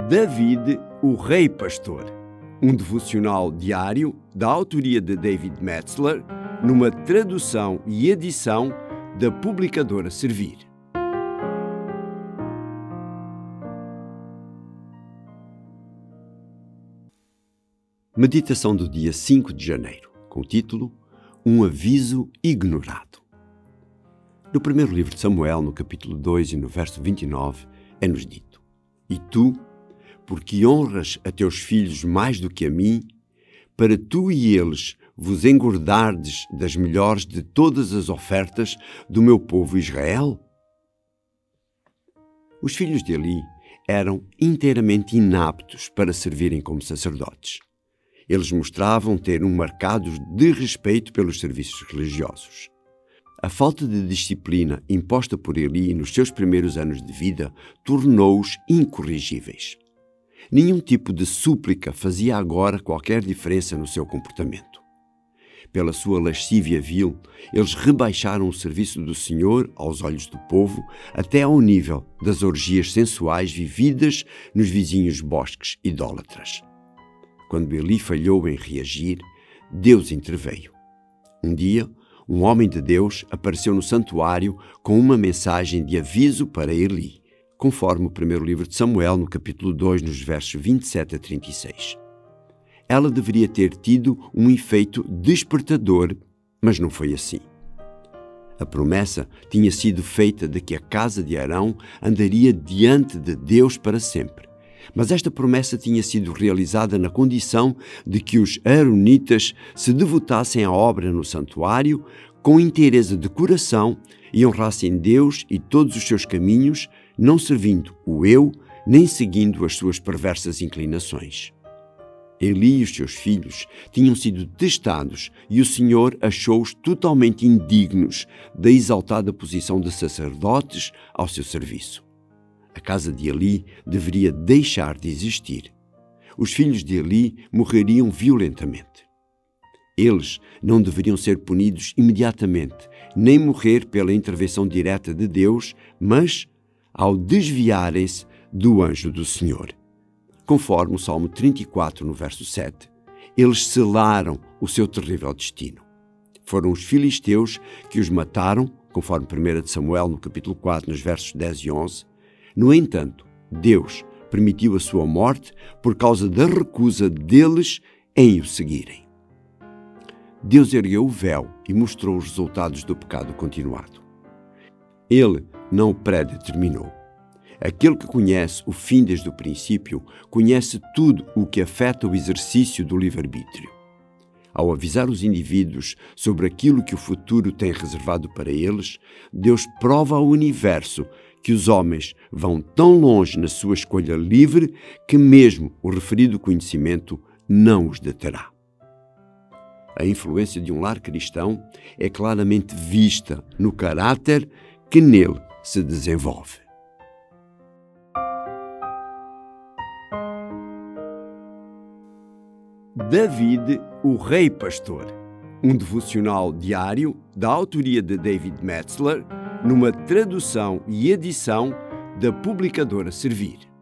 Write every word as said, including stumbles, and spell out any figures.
David, o Rei Pastor, um devocional diário da autoria de David Metzler, numa tradução e edição da publicadora Servir. Meditação do dia cinco de janeiro, com o título Um aviso ignorado. No primeiro livro de Samuel, no capítulo dois e no verso vinte e nove, é-nos dito: E tu, porque honras a teus filhos mais do que a mim, para tu e eles vos engordardes das melhores de todas as ofertas do meu povo Israel? Os filhos de Eli eram inteiramente inaptos para servirem como sacerdotes. Eles mostravam ter um marcado desrespeito pelos serviços religiosos. A falta de disciplina imposta por Eli nos seus primeiros anos de vida tornou-os incorrigíveis. Nenhum tipo de súplica fazia agora qualquer diferença no seu comportamento. Pela sua lascívia vil, eles rebaixaram o serviço do Senhor aos olhos do povo até ao nível das orgias sensuais vividas nos vizinhos bosques idólatras. Quando Eli falhou em reagir, Deus interveio. Um dia, um homem de Deus apareceu no santuário com uma mensagem de aviso para Eli, conforme o primeiro livro de Samuel, no capítulo dois, nos versos vinte e sete a trinta e seis. Ela deveria ter tido um efeito despertador, mas não foi assim. A promessa tinha sido feita de que a casa de Arão andaria diante de Deus para sempre. Mas esta promessa tinha sido realizada na condição de que os aaronitas se devotassem à obra no santuário com inteireza de coração e honrassem Deus e todos os seus caminhos, não servindo o eu, nem seguindo as suas perversas inclinações. Eli e os seus filhos tinham sido testados e o Senhor achou-os totalmente indignos da exaltada posição de sacerdotes ao seu serviço. A casa de Eli deveria deixar de existir. Os filhos de Eli morreriam violentamente. Eles não deveriam ser punidos imediatamente, nem morrer pela intervenção direta de Deus, mas ao desviarem-se do anjo do Senhor. Conforme o Salmo trinta e quatro, no verso sete, eles selaram o seu terrível destino. Foram os filisteus que os mataram, conforme primeiro de Samuel, no capítulo quatro, nos versos dez e onze. No entanto, Deus permitiu a sua morte por causa da recusa deles em o seguirem. Deus ergueu o véu e mostrou os resultados do pecado continuado. Ele não o predeterminou. Aquele que conhece o fim desde o princípio, conhece tudo o que afeta o exercício do livre-arbítrio. Ao avisar os indivíduos sobre aquilo que o futuro tem reservado para eles, Deus prova ao universo que os homens vão tão longe na sua escolha livre que mesmo o referido conhecimento não os deterá. A influência de um lar cristão é claramente vista no caráter que nele se desenvolve. David, o Rei Pastor, um devocional diário da autoria de David Metzler, numa tradução e edição da publicadora Servir.